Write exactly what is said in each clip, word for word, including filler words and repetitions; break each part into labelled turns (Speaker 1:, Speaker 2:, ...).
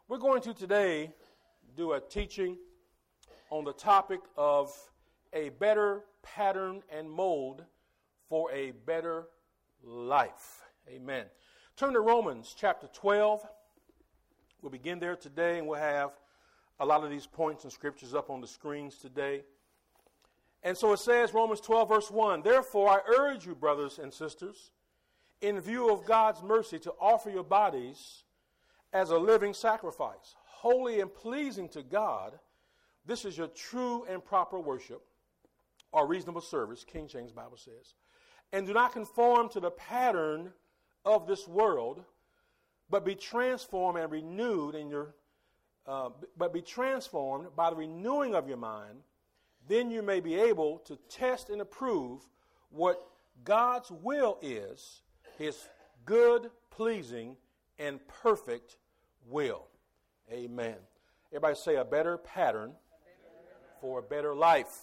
Speaker 1: We're going to today do a teaching on the topic of a better pattern and mold for a better life. Amen. Turn to Romans chapter twelve. We'll begin there today, and we'll have a lot of these points and scriptures up on the screens today. And so it says, Romans twelve, verse one, "Therefore I urge you, brothers and sisters, in view of God's mercy, to offer your bodies as a living sacrifice, holy and pleasing to God. This is your true and proper worship, or reasonable service," King James Bible says. "And do not conform to the pattern of this world, but be transformed and renewed in your, uh, but be transformed by the renewing of your mind. Then you may be able to test and approve what God's will is, His good, pleasing, and perfect will." Amen. Everybody say a better pattern for a better life.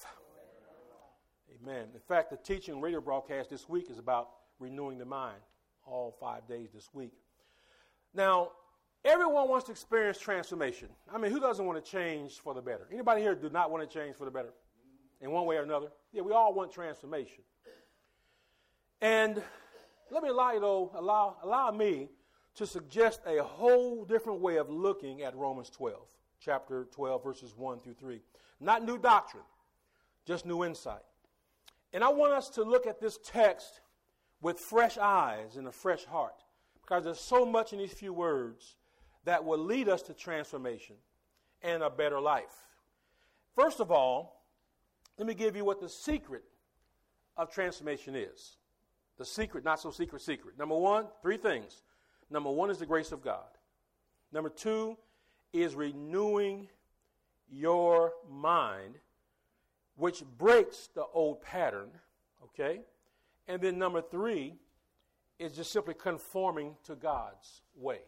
Speaker 1: Amen. In fact, the teaching radio broadcast this week is about renewing the mind, all five days this week. Now, everyone wants to experience transformation. I mean, who doesn't want to change for the better? Anybody here do not want to change for the better in one way or another? Yeah, we all want transformation. And let me allow you, though, allow, allow me to suggest a whole different way of looking at Romans twelve, chapter twelve, verses one through three. Not new doctrine, just new insight. And I want us to look at this text with fresh eyes and a fresh heart, because there's so much in these few words that will lead us to transformation and a better life. First of all, let me give you what the secret of transformation is. The secret, not so secret, secret. Number one, three things. Number one is the grace of God. Number two is renewing your mind, which breaks the old pattern, okay? And then number three is just simply conforming to God's way.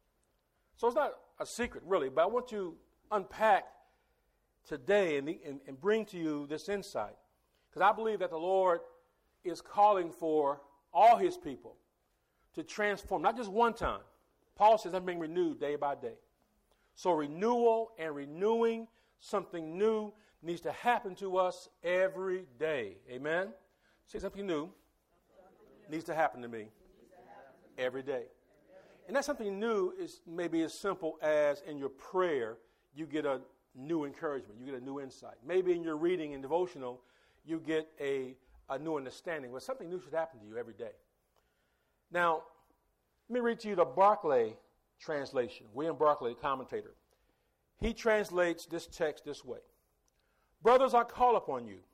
Speaker 1: So it's not a secret, really, but I want to unpack today and, and, and bring to you this insight, because I believe that the Lord is calling for all His people to transform, not just one time. Paul says, "I'm being renewed day by day." So renewal and renewing, something new needs to happen to us every day. Amen? Say something new needs to happen to me every day. And that something new is maybe as simple as in your prayer, you get a new encouragement, you get a new insight. Maybe in your reading and devotional, you get a, a new understanding. But something new should happen to you every day. Now, let me read to you the Barclay translation. William Barclay, the commentator. He translates this text this way. "Brothers, I call upon you,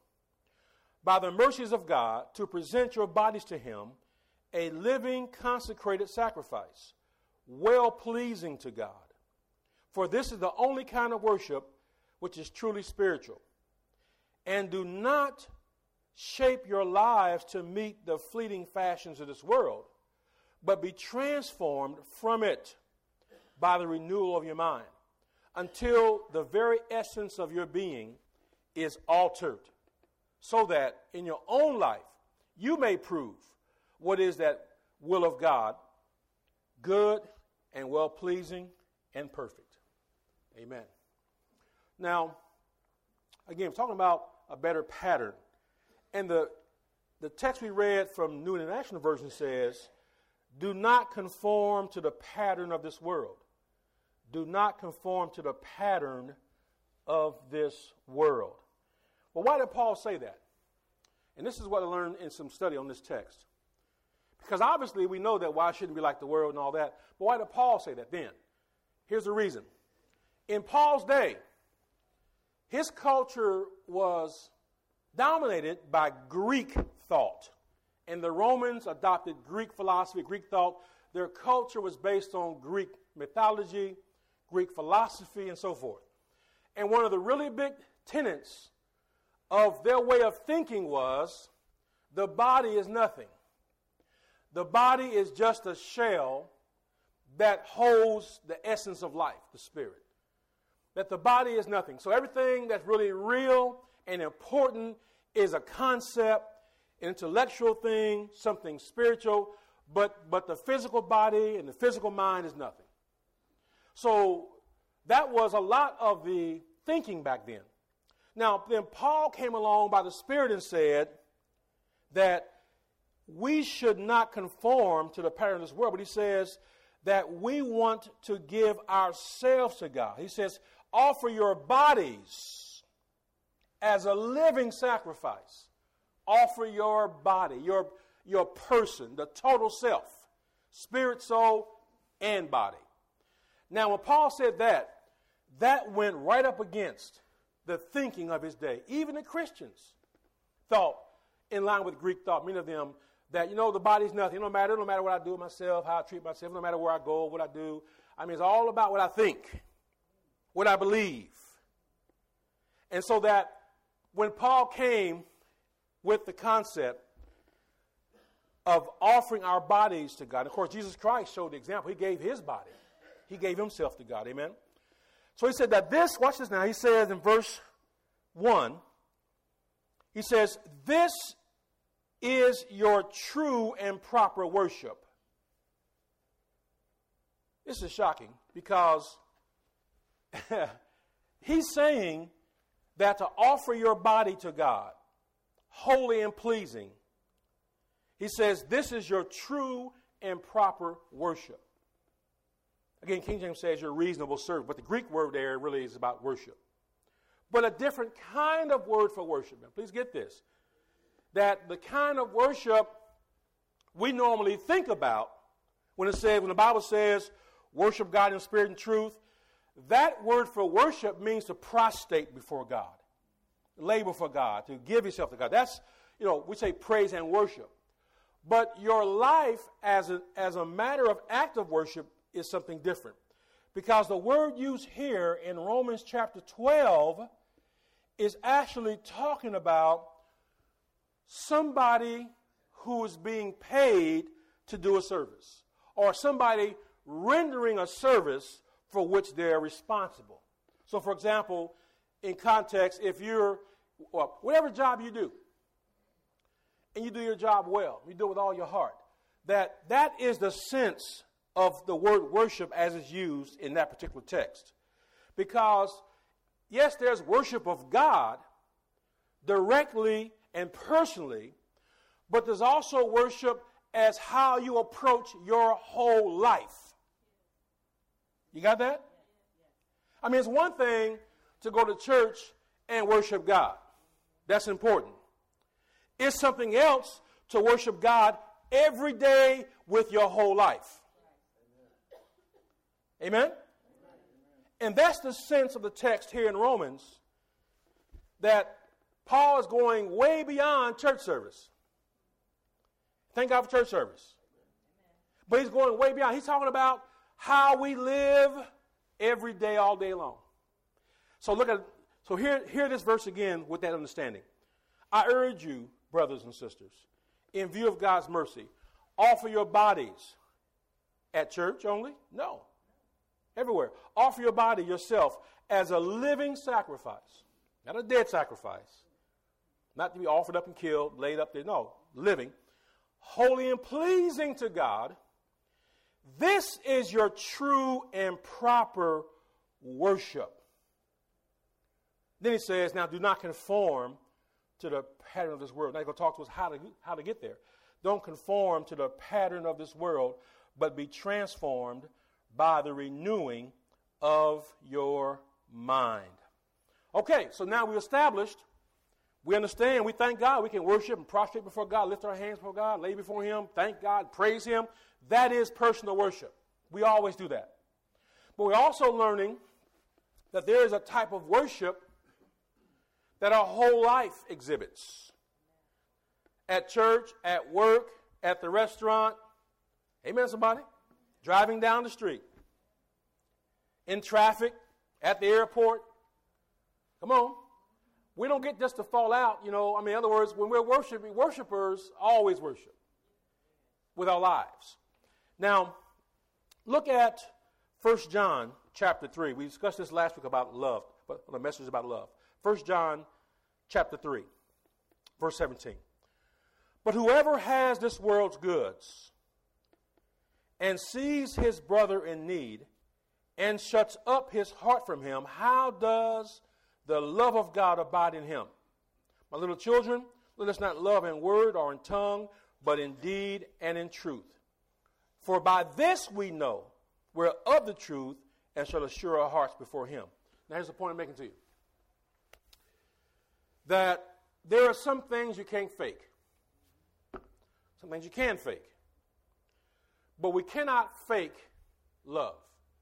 Speaker 1: by the mercies of God, to present your bodies to Him, a living, consecrated sacrifice, well-pleasing to God. For this is the only kind of worship which is truly spiritual. And do not shape your lives to meet the fleeting fashions of this world, but be transformed from it by the renewal of your mind, until the very essence of your being is altered, so that in your own life you may prove what is that will of God, good and well-pleasing and perfect." Amen. Now, again, we're talking about a better pattern. And the, the text we read from New International Version says, "Do not conform to the pattern of this world." Do not conform to the pattern of this world. Well, why did Paul say that? And this is what I learned in some study on this text. Because obviously we know that why shouldn't we like the world and all that. But why did Paul say that then? Here's the reason. In Paul's day, his culture was dominated by Greek thought. And the Romans adopted Greek philosophy, Greek thought. Their culture was based on Greek mythology, Greek philosophy, and so forth. And one of the really big tenets of their way of thinking was the body is nothing. The body is just a shell that holds the essence of life, the spirit. That the body is nothing. So everything that's really real and important is a concept, an intellectual thing, something spiritual, but, but the physical body and the physical mind is nothing. So that was a lot of the thinking back then. Now, then Paul came along by the Spirit and said that we should not conform to the pattern of this world, but he says that we want to give ourselves to God. He says, offer your bodies as a living sacrifice. Offer your body, your, your person, the total self, spirit, soul, and body. Now, when Paul said that, that went right up against the thinking of his day. Even the Christians thought, in line with Greek thought, many of them, that, you know, the body's nothing. It don't matter. It don't matter what I do with myself, how I treat myself. It don't matter where I go, what I do. I mean, it's all about what I think, what I believe. And so that when Paul came with the concept of offering our bodies to God, of course, Jesus Christ showed the example. He gave his body. He gave himself to God. Amen? So he said that this, watch this now, he says in verse one, he says, this is your true and proper worship. This is shocking because he's saying that to offer your body to God, holy and pleasing, he says this is your true and proper worship. Again, King James says your reasonable service, but the Greek word there really is about worship. But a different kind of word for worship. Now, please get this. That the kind of worship we normally think about when it says, when the Bible says, worship God in spirit and truth, that word for worship means to prostrate before God, lay before God, to give yourself to God. That's, you know, we say praise and worship. But your life as a, as a matter of active worship is something different. Because the word used here in Romans chapter twelve is actually talking about somebody who is being paid to do a service, or somebody rendering a service for which they're responsible. So, for example, in context, if you're, well, whatever job you do, and you do your job well, you do it with all your heart, that that is the sense of the word worship as it's used in that particular text. Because, yes, there's worship of God directly and personally, but there's also worship as how you approach your whole life. You got that? I mean, it's one thing to go to church and worship God. That's important. It's something else to worship God every day with your whole life. Amen? And that's the sense of the text here in Romans, that Paul is going way beyond church service. Thank God for church service. But he's going way beyond. He's talking about how we live every day, all day long. So look at, so hear, hear this verse again with that understanding. I urge you, brothers and sisters, in view of God's mercy, offer your bodies at church only? No. Everywhere. Offer your body yourself as a living sacrifice. Not a dead sacrifice. Not to be offered up and killed, laid up there. No, living. Holy and pleasing to God. This is your true and proper worship. Then he says, now do not conform to the pattern of this world. Now he's going to talk to us how to, how to get there. Don't conform to the pattern of this world, but be transformed by the renewing of your mind. Okay, so now we established, we understand, we thank God, we can worship and prostrate before God, lift our hands before God, lay before Him, thank God, praise Him. That is personal worship. We always do that. But we're also learning that there is a type of worship that our whole life exhibits. At church, at work, at the restaurant. Amen, somebody? Driving down the street. In traffic, at the airport. Come on. We don't get just to fall out, you know. I mean, in other words, when we're worshiping, worshipers always worship with our lives. Now, look at First John chapter three. We discussed this last week about love, but the message about love. First John chapter three, verse seventeen. But whoever has this world's goods and sees his brother in need and shuts up his heart from him, how does the love of God abide in him? My little children, let us not love in word or in tongue, but in deed and in truth. For by this we know we're of the truth and shall assure our hearts before him. Now here's the point I'm making to you. That there are some things you can't fake. Some things you can fake. But we cannot fake love.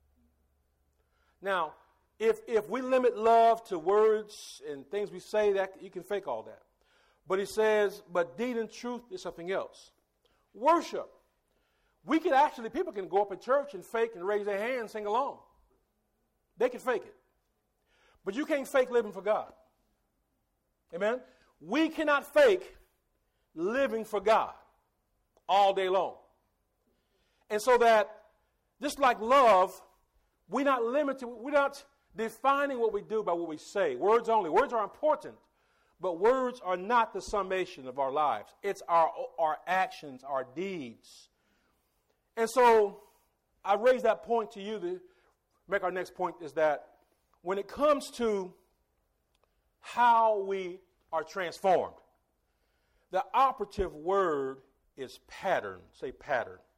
Speaker 1: Now, if if we limit love to words and things we say, that you can fake all that. But he says, but deed and truth is something else. Worship. We can actually, people can go up in church and fake and raise their hand and sing along. They can fake it. But you can't fake living for God. Amen? We cannot fake living for God all day long. And so that, just like love, we're not limited, we're not defining what we do by what we say. Words only. Words are important, but words are not the summation of our lives. It's our, our actions, our deeds. And so I raise that point to you to make our next point, is that when it comes to how we are transformed, the operative word is pattern. Say pattern. Pattern.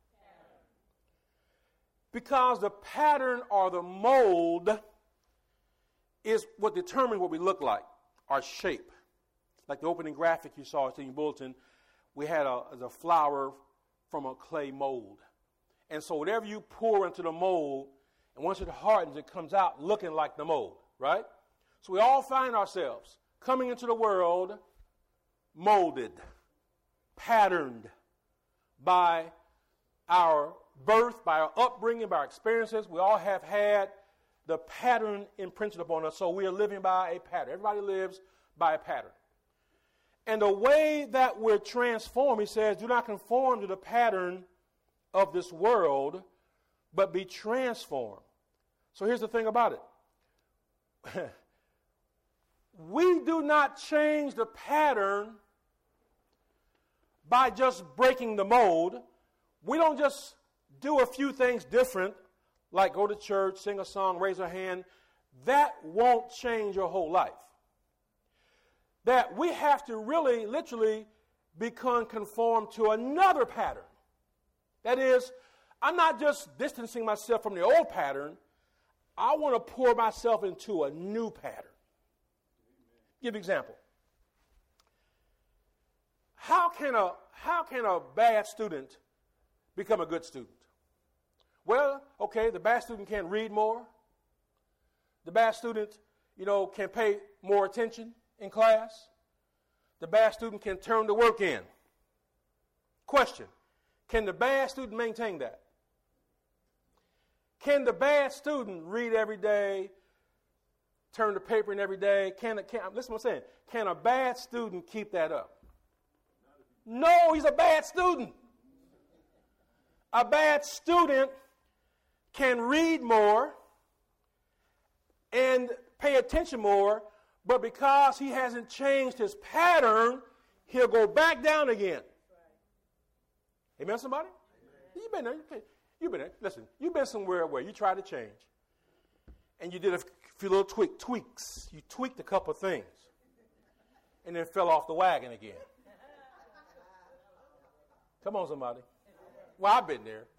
Speaker 1: Because the pattern or the mold is what determines what we look like, our shape. Like the opening graphic you saw in your bulletin, we had a, a flower from a clay mold. And so whatever you pour into the mold, and once it hardens, it comes out looking like the mold, right? So we all find ourselves coming into the world molded, patterned by our birth, by our upbringing, by our experiences. We all have had the pattern imprinted upon us, so we are living by a pattern. Everybody lives by a pattern. And the way that we're transformed, he says, do not conform to the pattern of this world, but be transformed. So here's the thing about it. We do not change the pattern by just breaking the mold. We don't just do a few things different, like go to church, sing a song, raise a hand. That won't change your whole life. That we have to really, literally become conformed to another pattern. That is, I'm not just distancing myself from the old pattern. I want to pour myself into a new pattern. Give an example. How can a how can a bad student become a good student? Well, okay, the bad student can read more. The bad student, you know, can pay more attention in class. The bad student can turn the work in. Question: can the bad student maintain that? Can the bad student read every day, turn the paper in every day? Can, can listen to what I'm saying. Can a bad student keep that up? No, he's a bad student. A bad student can read more and pay attention more, but because he hasn't changed his pattern, he'll go back down again. Amen, somebody? Amen. You've been there. You've been there. Listen, you've been somewhere where you tried to change, and you did a few little tweak, tweaks. You tweaked a couple of things, and then fell off the wagon again. Come on, somebody. Well, I've been there.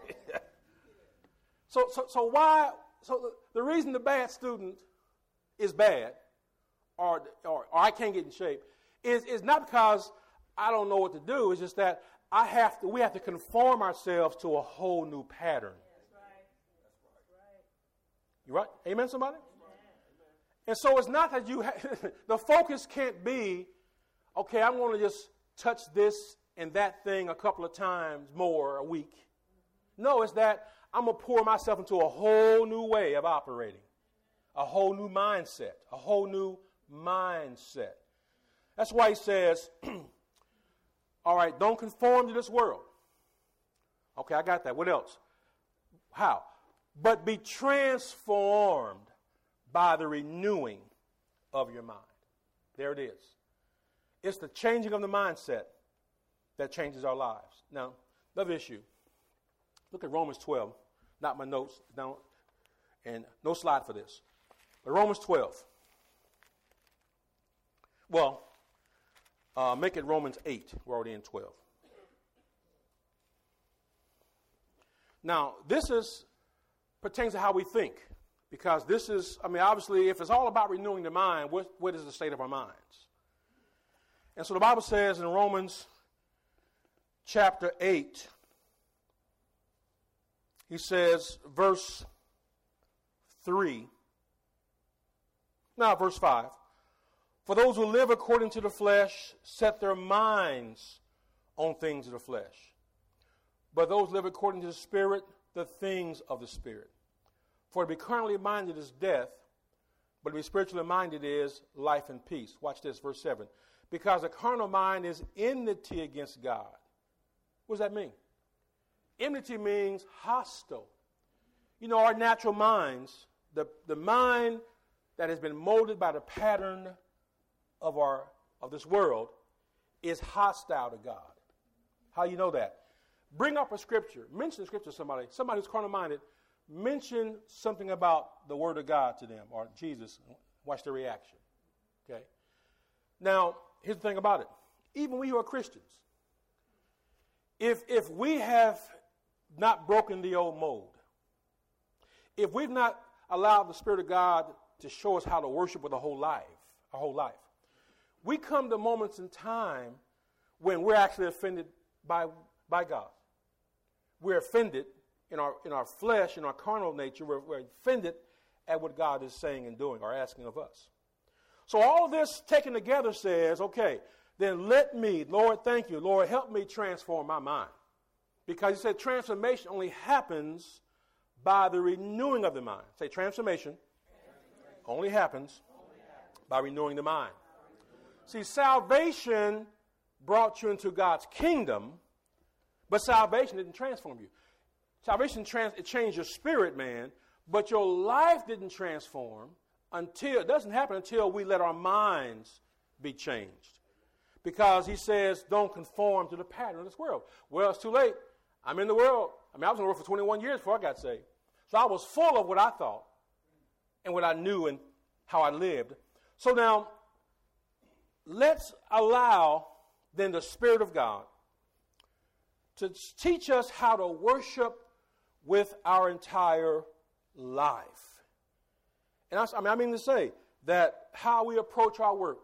Speaker 1: so, so, so why? So the, the reason the bad student is bad, or, or or I can't get in shape, is is not because I don't know what to do. It's just that I have to. We have to conform ourselves to a whole new pattern. That's right. That's right. You right? Amen, somebody. Amen. And so it's not that you. Ha- the focus can't be, okay, I'm going to just touch this and that thing a couple of times more a week. No, it's that I'm going to pour myself into a whole new way of operating, a whole new mindset, a whole new mindset. That's why he says, all right, don't conform to this world. Okay, I got that. What else? How? But be transformed by the renewing of your mind. There it is. It's the changing of the mindset that changes our lives. Now, another issue. Look at Romans twelve. Not my notes. Now, And no slide for this. But Romans twelve. Well, uh, make it Romans eight. We're already in twelve. Now, this is pertains to how we think. Because this is, I mean, obviously, if it's all about renewing the mind, what, what is the state of our minds? And so the Bible says in Romans chapter eight, he says, verse three, now verse five, for those who live according to the flesh set their minds on things of the flesh. But those who live according to the Spirit, the things of the Spirit. For to be carnally minded is death, but to be spiritually minded is life and peace. Watch this, verse seven. Because the carnal mind is enmity against God. What does that mean? Enmity means hostile. You know, our natural minds, the, the mind that has been molded by the pattern of our of this world, is hostile to God. How do you know that? Bring up a scripture. Mention a scripture to somebody. Somebody who's carnal minded. Mention something about the Word of God to them or Jesus. Watch their reaction. Okay. Now, here's the thing about it. Even we who are Christians, if if we have not broken the old mold, if we've not allowed the Spirit of God to show us how to worship with a whole life, our whole life, we come to moments in time when we're actually offended by by God. We're offended in our in our flesh, in our carnal nature. We're, we're offended at what God is saying and doing or asking of us. So all this taken together says, okay, then let me, Lord, thank you, Lord, help me transform my mind. Because he said transformation only happens by the renewing of the mind. Say transformation, transformation. Only, happens only happens by renewing the mind. See, salvation brought you into God's kingdom, but salvation didn't transform you. Salvation trans- it changed your spirit, man, but your life didn't transform until, it doesn't happen until we let our minds be changed. Because he says, don't conform to the pattern of this world. Well, it's too late. I'm in the world. I mean, I was in the world for twenty-one years before I got saved. So I was full of what I thought and what I knew and how I lived. So now, let's allow then the Spirit of God to teach us how to worship with our entire life. And I, I mean, I mean to say that how we approach our work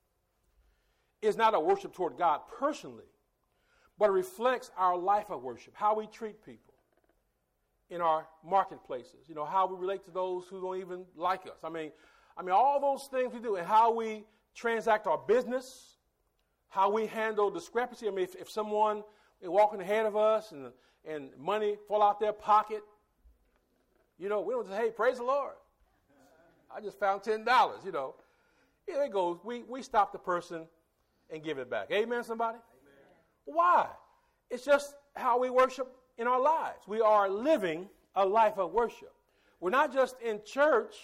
Speaker 1: is not a worship toward God personally, but it reflects our life of worship, how we treat people in our marketplaces, you know, how we relate to those who don't even like us. I mean, I mean, all those things we do, and how we transact our business, how we handle discrepancy. I mean, if, if someone is walking ahead of us and, and money fall out their pocket, you know, we don't say, hey, praise the Lord. I just found ten dollars, you know. Here it goes. We, we stop the person and give it back. Amen, somebody? Amen. Why? It's just how we worship in our lives. We are living a life of worship. We're not just in church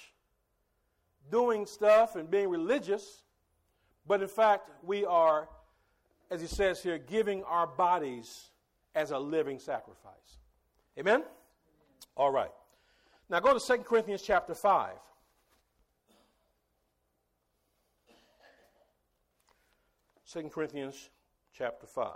Speaker 1: doing stuff and being religious, but in fact, we are, as he says here, giving our bodies as a living sacrifice. Amen? Amen. All right. Now go to Second Corinthians chapter five. Second Corinthians chapter five.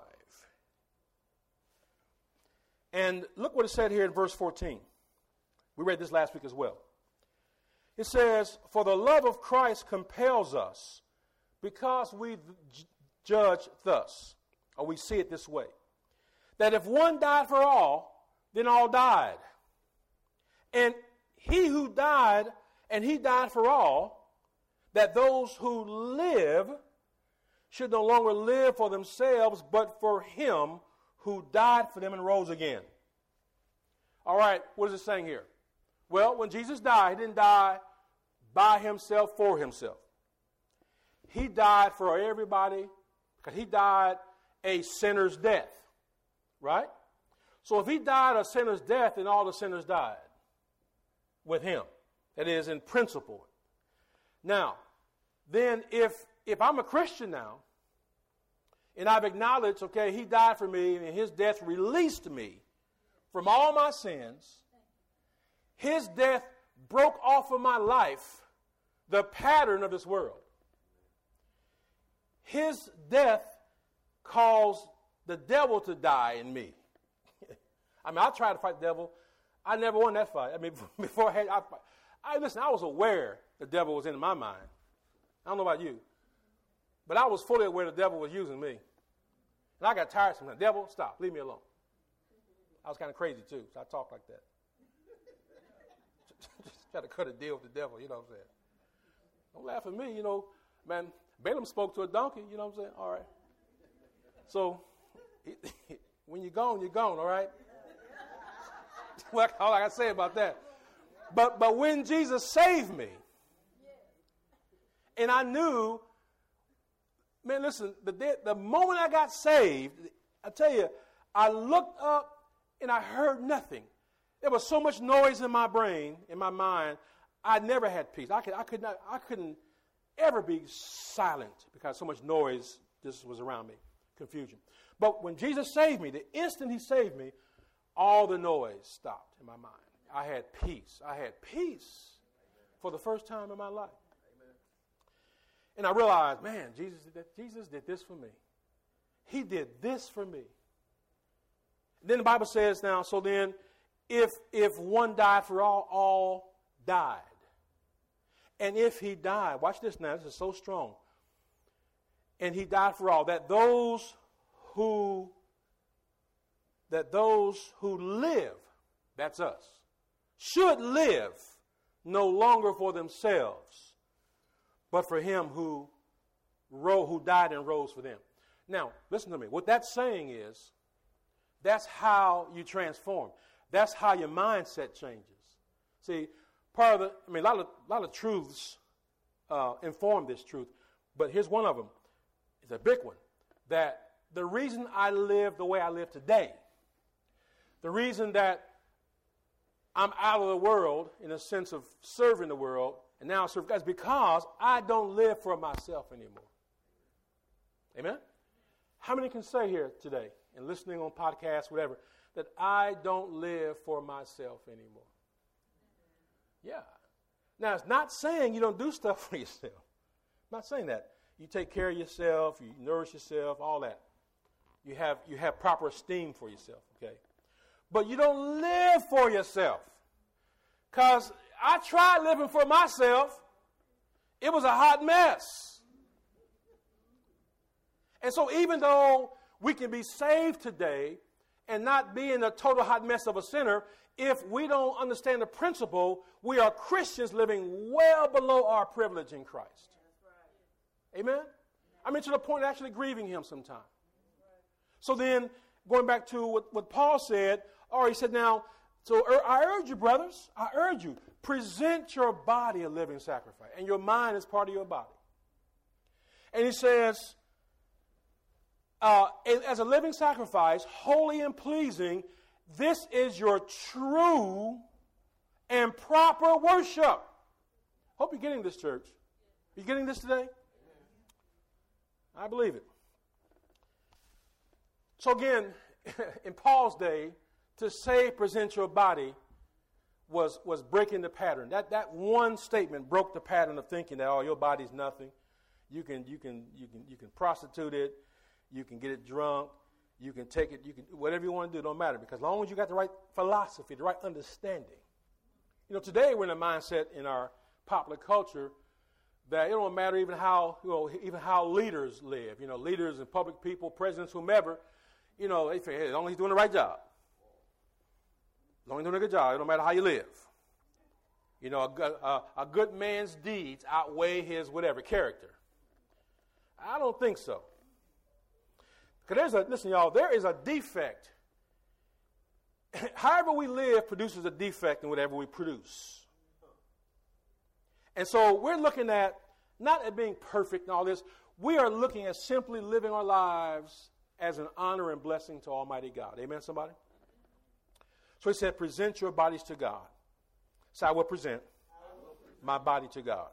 Speaker 1: And look what it said here in verse fourteen. We read this last week as well. It says, for the love of Christ compels us, because we judge thus, or we see it this way, that if one died for all, then all died. And he who died, and he died for all, that those who live should no longer live for themselves, but for him who died for them and rose again. All right, what is it saying here? Well, when Jesus died, he didn't die by himself for himself. He died for everybody because he died a sinner's death, right? So if he died a sinner's death, then all the sinners died with him. That is, in principle. Now, then if if I'm a Christian now, and I've acknowledged, okay, he died for me, and his death released me from all my sins, his death broke off of my life the pattern of this world. His death caused the devil to die in me. I mean, I tried to fight the devil. I never won that fight. I mean, before I had, I, I listen, I was aware the devil was in my mind. I don't know about you, but I was fully aware the devil was using me. And I got tired sometimes. Devil, stop. Leave me alone. I was kind of crazy, too, so I talked like that. Just try to cut a deal with the devil, you know what I'm saying? Don't laugh at me, you know. Man, Balaam spoke to a donkey, you know what I'm saying? All right. So, when you're gone, you're gone, all right? Well, all I got to say about that. But but when Jesus saved me, and I knew, man, listen, the, day, the moment I got saved, I tell you, I looked up and I heard nothing. There was so much noise in my brain, in my mind, I never had peace. I could I could not I couldn't ever be silent because so much noise just was around me, confusion. But when Jesus saved me, the instant he saved me, all the noise stopped in my mind. I had peace. I had peace for the first time in my life. And I realized, man, Jesus did, that. Jesus did this for me. He did this for me. Then the Bible says now, so then, if if one died for all, all died. And if he died, watch this now, this is so strong. And he died for all, that those who that those who live, that's us, should live no longer for themselves, but for him who ro- who died and rose for them. Now, listen to me. What that's saying is, that's how you transform. That's how your mindset changes. See, part of the, I mean, a lot of, a lot of truths uh, inform this truth, but here's one of them. It's a big one. That the reason I live the way I live today, the reason that I'm out of the world in a sense of serving the world, and now serve God, is because I don't live for myself anymore. Amen? How many can say here today, and listening on podcasts, whatever, that I don't live for myself anymore? Yeah. Now, it's not saying you don't do stuff for yourself. I'm not saying that. You take care of yourself, you nourish yourself, all that. You have you have proper esteem for yourself, okay? But you don't live for yourself. Because I tried living for myself. It was a hot mess. And so even though we can be saved today and not be in a total hot mess of a sinner, if we don't understand the principle, we are Christians living well below our privilege in Christ. Right. Amen? I mean, to the point of actually grieving him sometimes. Right. So then, going back to what, what Paul said, or he said, now, so I urge you, brothers, I urge you, present your body a living sacrifice, and your mind is part of your body. And he says, uh, as a living sacrifice, holy and pleasing, this is your true and proper worship. Hope you're getting this, church. Are you getting this today? I believe it. So again, in Paul's day, to say present your body was, was breaking the pattern. That that one statement broke the pattern of thinking that, oh, your body's nothing. You can you can you can you can prostitute it, you can get it drunk, you can take it, you can whatever you want to do, don't matter, because as long as you got the right philosophy, the right understanding. You know, today we're in a mindset in our popular culture that it don't matter even how, you know, even how leaders live. You know, leaders and public people, presidents, whomever, you know, they say, hey, as long as he's doing the right job. As long as you're doing a good job, it don't matter how you live. You know, a, a, a good man's deeds outweigh his whatever character. I don't think so. Because there's a, listen, y'all, there is a defect. However we live produces a defect in whatever we produce. And so we're looking at, not at being perfect and all this, we are looking at simply living our lives as an honor and blessing to Almighty God. Amen, somebody? So he said, present your bodies to God. So I will present my body to God.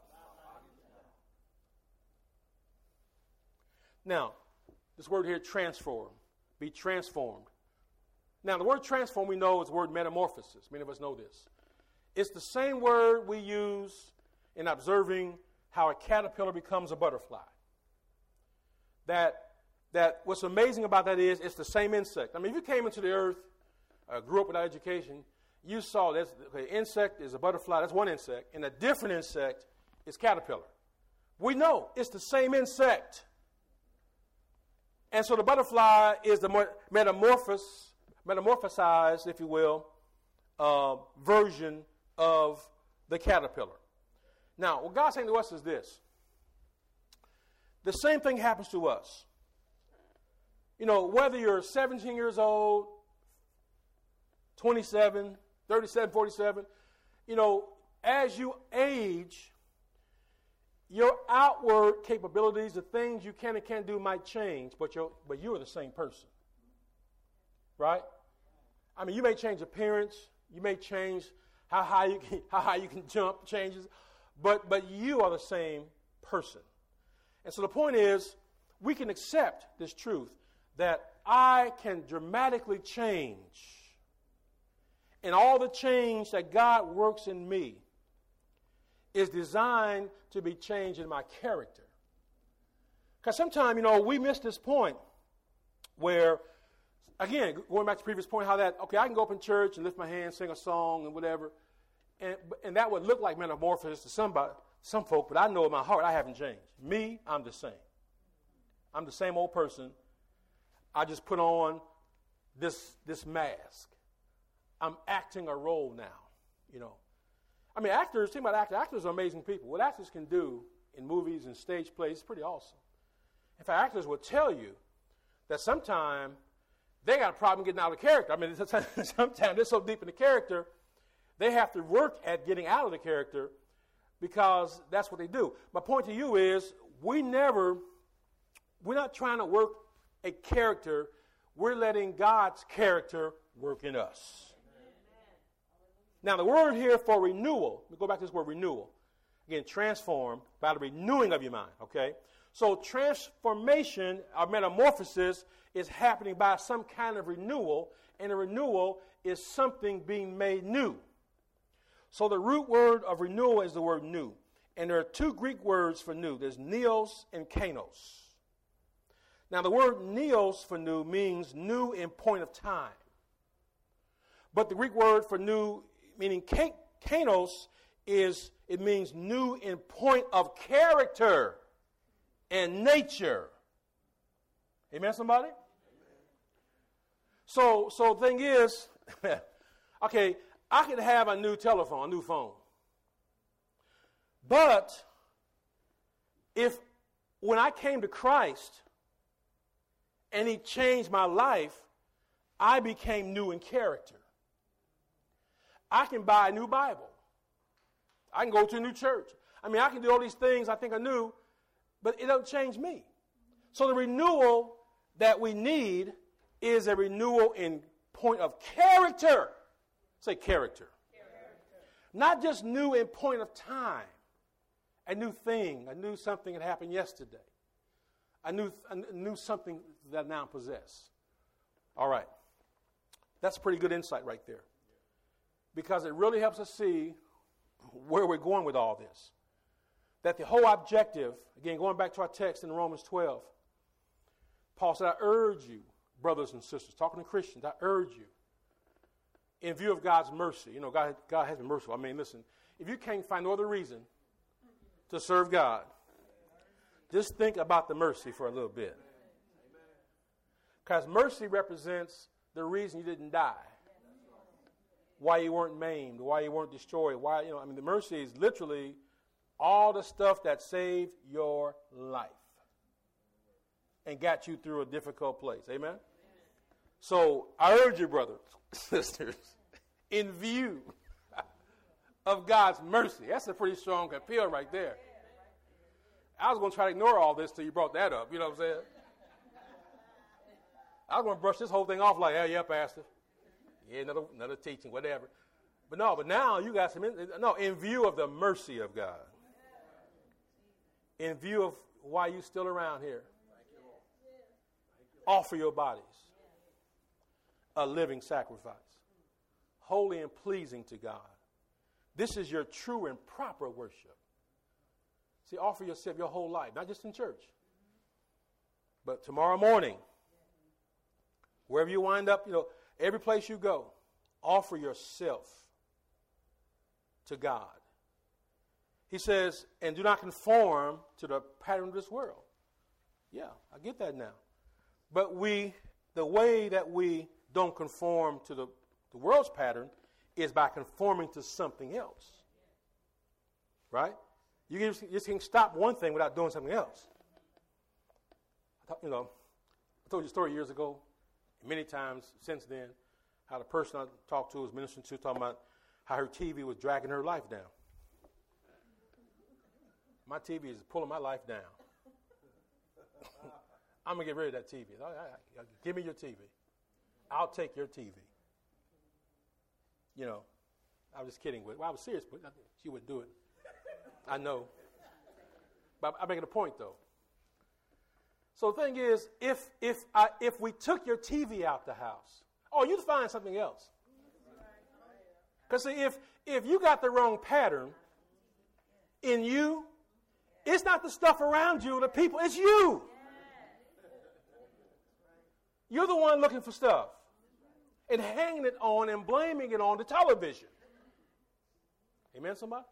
Speaker 1: Now, this word here, transform. Be transformed. Now, the word transform we know is the word metamorphosis. Many of us know this. It's the same word we use in observing how a caterpillar becomes a butterfly. That, that what's amazing about that is it's the same insect. I mean, if you came into the earth, uh, grew up without education, you saw this. Okay, insect is a butterfly. That's one insect. And a different insect is caterpillar. We know it's the same insect. And so the butterfly is the metamorphos, metamorphosized, if you will, uh, version of the caterpillar. Now, what God's saying to us is this. The same thing happens to us. You know, whether you're seventeen years old, twenty-seven, thirty-seven, forty-seven, you know, as you age, your outward capabilities, the things you can and can't do might change, but you're, but you are the same person. Right? I mean, you may change appearance. You may change how high you can, how high you can jump, changes. But, but you are the same person. And so the point is, we can accept this truth that I can dramatically change. And all the change that God works in me is designed to be changed in my character. Because sometimes, you know, we miss this point where, again, going back to the previous point, how that, okay, I can go up in church and lift my hands, sing a song and whatever, and, and that would look like metamorphosis to somebody, some folk, but I know in my heart I haven't changed. Me, I'm the same. I'm the same old person. I just put on this, this mask. I'm acting a role now, you know. I mean, actors, think about actors. Actors are amazing people. What actors can do in movies and stage plays is pretty awesome. In fact, actors will tell you that sometimes they got a problem getting out of character. I mean, sometimes they're so deep in the character, they have to work at getting out of the character because that's what they do. My point to you is we never, we're not trying to work a character. We're letting God's character work in us. Now, the word here for renewal, let me go back to this word renewal. Again, transform by the renewing of your mind, okay? So transformation or metamorphosis is happening by some kind of renewal, and a renewal is something being made new. So the root word of renewal is the word new. And there are two Greek words for new. There's neos and kainos. Now, the word neos for new means new in point of time. But the Greek word for new, meaning kainos, is, it means new in point of character and nature. Amen, somebody? Amen. So, so the thing is, okay, I could have a new telephone, a new phone. But if when I came to Christ and he changed my life, I became new in character. I can buy a new Bible. I can go to a new church. I mean, I can do all these things I think are new, but it doesn't change me. So the renewal that we need is a renewal in point of character. Say character. Character. Not just new in point of time. A new thing, a new something that happened yesterday. A new, a new something that I now possess. All right. That's pretty good insight right there. Because it really helps us see where we're going with all this. That the whole objective, again, going back to our text in Romans twelve, Paul said, I urge you, brothers and sisters, talking to Christians, I urge you, in view of God's mercy. You know, God, God has been merciful. I mean, listen, if you can't find no other reason to serve God, just think about the mercy for a little bit. Because mercy represents the reason you didn't die. Why you weren't maimed, why you weren't destroyed, why, you know, I mean, the mercy is literally all the stuff that saved your life and got you through a difficult place. Amen? Amen. So I urge you, brothers, sisters, in view of God's mercy. That's a pretty strong appeal right there. I was going to try to ignore all this till you brought that up. You know what I'm saying? I was going to brush this whole thing off like, yeah, yeah, Pastor. Yeah, another, another teaching, whatever. But no, but now you got some, in, no, in view of the mercy of God. In view of why you're still around here. Offer your bodies a living sacrifice, holy and pleasing to God. This is your true and proper worship. See, offer yourself your whole life, not just in church, but tomorrow morning, wherever you wind up, you know, every place you go, offer yourself to God. He says, and do not conform to the pattern of this world. Yeah, I get that now. But we, the way that we don't conform to the, the world's pattern is by conforming to something else. Right? You just, you just can't stop one thing without doing something else. I thought, you know, I told you a story years ago, many times since then, how the person I talked to was ministering to, talking about how her T V was dragging her life down. My T V is pulling my life down. I'm going to get rid of that T V. All right, all right, give me your T V. I'll take your T V. You know, I was just kidding with. Well, I was serious, but she wouldn't do it. I know. But I'm making a point, though. So the thing is, if if I, if we took your T V out the house, oh, you'd find something else. Because see, if if you got the wrong pattern in you, it's not the stuff around you, the people, it's you. You're the one looking for stuff and hanging it on and blaming it on the television. Amen, somebody?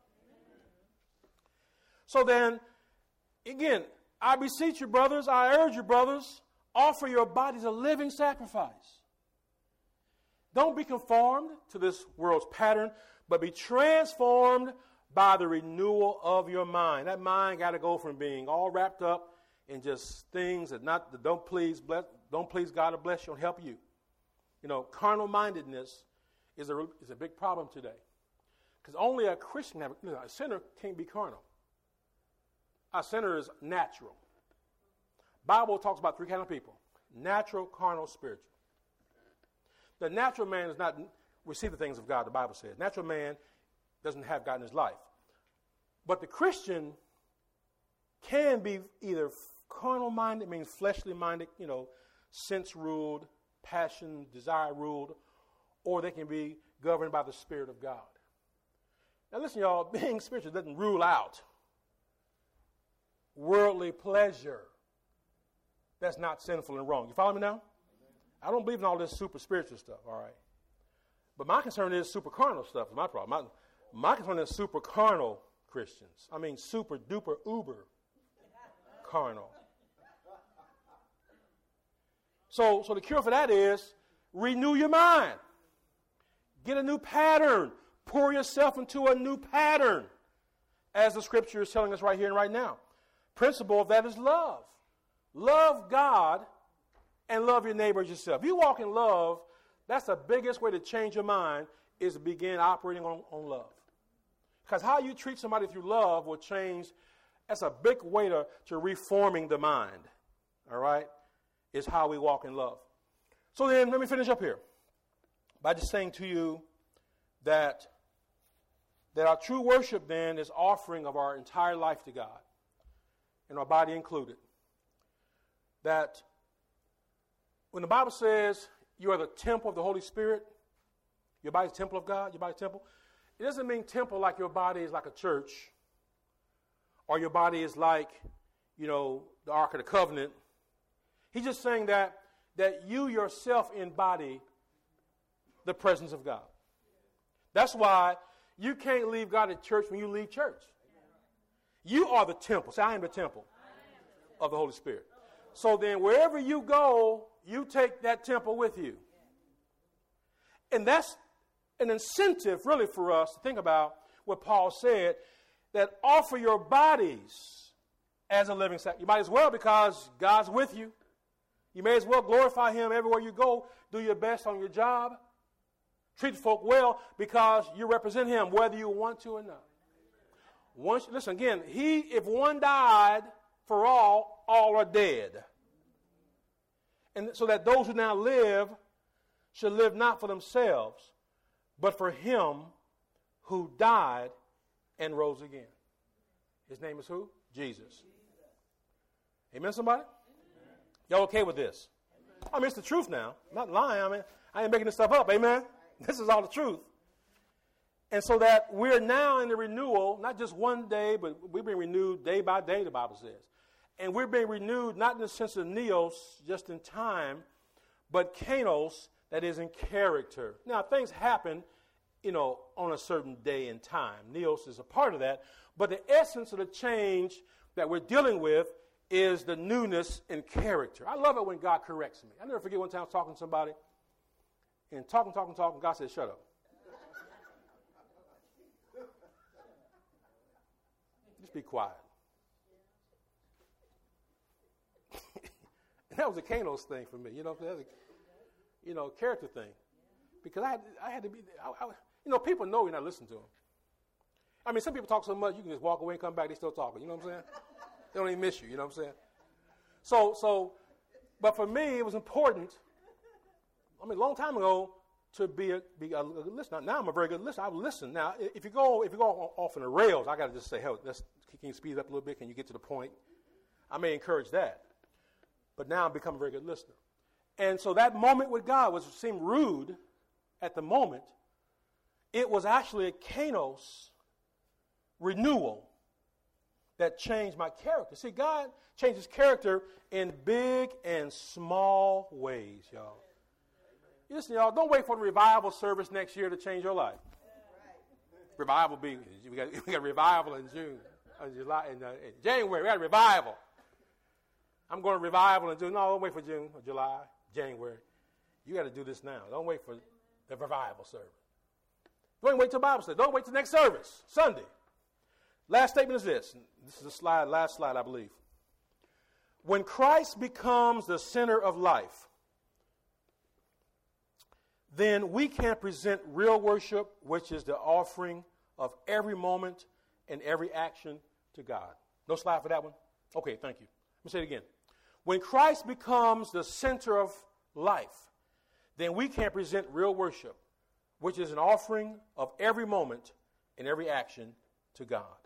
Speaker 1: So then, again, I beseech you, brothers, I urge you, brothers, offer your bodies a living sacrifice. Don't be conformed to this world's pattern, but be transformed by the renewal of your mind. That mind got to go from being all wrapped up in just things that not that don't please bless, don't please God or bless you and help you. You know, carnal mindedness is a is a big problem today, because only a Christian, have, you know, a sinner can't be carnal. A sinner is natural. Bible talks about three kinds of people: natural, carnal, spiritual. The natural man does not receive the things of God, the Bible says. Natural man doesn't have God in his life. But the Christian can be either carnal-minded, means fleshly-minded, you know, sense-ruled, passion, desire-ruled, or they can be governed by the Spirit of God. Now listen, y'all, being spiritual doesn't rule out worldly pleasure that's not sinful and wrong. You follow me now? I don't believe in all this super spiritual stuff, all right? But my concern is super carnal stuff is my problem. My, my concern is super carnal Christians. I mean super duper uber carnal. So, so the cure for that is renew your mind. Get a new pattern. Pour yourself into a new pattern, as the scripture is telling us right here and right now. Principle of that is love. Love God and love your neighbor as yourself. If you walk in love, that's the biggest way to change your mind, is to begin operating on, on love. Because how you treat somebody through love will change. That's a big way to, to reforming the mind. All right? Is how we walk in love. So then, let me finish up here by just saying to you that, that our true worship then is offering of our entire life to God, and our body included. That when the Bible says you are the temple of the Holy Spirit, your body's temple of God, your body's temple, it doesn't mean temple like your body is like a church, or your body is like, you know, the Ark of the Covenant. He's just saying that, that you yourself embody the presence of God. That's why you can't leave God at church when you leave church. You are the temple. Say, I am the temple of the Holy Spirit. So then wherever you go, you take that temple with you. And that's an incentive really for us to think about what Paul said, that offer your bodies as a living sacrifice. You might as well, because God's with you. You may as well glorify him everywhere you go. Do your best on your job. Treat folk well, because you represent him whether you want to or not. Once, listen, again, he, if one died for all, all are dead. And so that those who now live should live not for themselves, but for him who died and rose again. His name is who? Jesus. Amen, somebody? Y'all okay with this? I mean, it's the truth now. I'm not lying. I mean, I ain't making this stuff up. Amen? This is all the truth. And so that we're now in the renewal, not just one day, but we're being renewed day by day, the Bible says. And we're being renewed not in the sense of neos, just in time, but kainos, that is in character. Now, things happen, you know, on a certain day and time. Neos is a part of that. But the essence of the change that we're dealing with is the newness in character. I love it when God corrects me. I never forget one time I was talking to somebody, and talking, talking, talking, God said, shut up. Just be quiet. And that was a Kainos thing for me, you know, that was a, you know, character thing. Because I had, I had to be, I, I, you know, people know you're not listening to them. I mean, some people talk so much, you can just walk away and come back, they're still talking, you know what I'm saying? They don't even miss you, you know what I'm saying? So, so, but for me, it was important, I mean, a long time ago, to be a, be a listener. Now I'm a very good listener. I listen. Now, if you go if you go off in the rails, I got to just say, hey, let's, can you speed it up a little bit? Can you get to the point? I may encourage that. But now I'm becoming a very good listener. And so that moment with God was seemed rude at the moment. It was actually a kainos renewal that changed my character. See, God changes character in big and small ways, y'all. Listen, y'all, don't wait for the revival service next year to change your life. Revival be, we got, we got revival in June, in July, in, uh, in January. We got a revival. I'm going to revival in June. No, don't wait for June or July, January. You got to do this now. Don't wait for the revival service. Don't wait till Bible study. Don't wait till next service, Sunday. Last statement is this. This is the slide, last slide, I believe. When Christ becomes the center of life, then we can present real worship, which is the offering of every moment and every action to God. No slide for that one? Okay, thank you. Let me say it again. When Christ becomes the center of life, then we can present real worship, which is an offering of every moment and every action to God.